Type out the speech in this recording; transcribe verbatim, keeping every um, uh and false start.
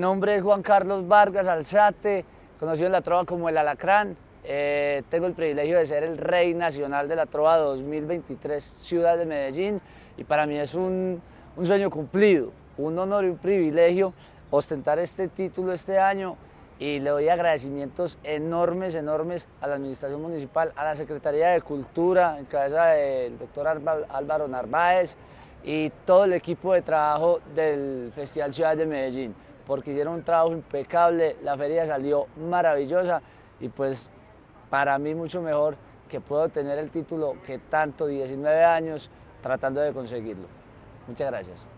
nombre es Juan Carlos Vargas Alzate, conocido en la trova como el Alacrán. Eh, tengo el privilegio de ser el Rey Nacional de la Trova dos mil veintitrés Ciudad de Medellín, y para mí es un, un sueño cumplido, un honor y un privilegio ostentar este título este año, y le doy agradecimientos enormes, enormes a la Administración Municipal, a la Secretaría de Cultura, en cabeza del doctor Álvaro Narváez, y todo el equipo de trabajo del Festival Ciudad de Medellín, porque hicieron un trabajo impecable, la feria salió maravillosa, y pues para mí mucho mejor que puedo tener el título que tanto, diecinueve años, tratando de conseguirlo. Muchas gracias.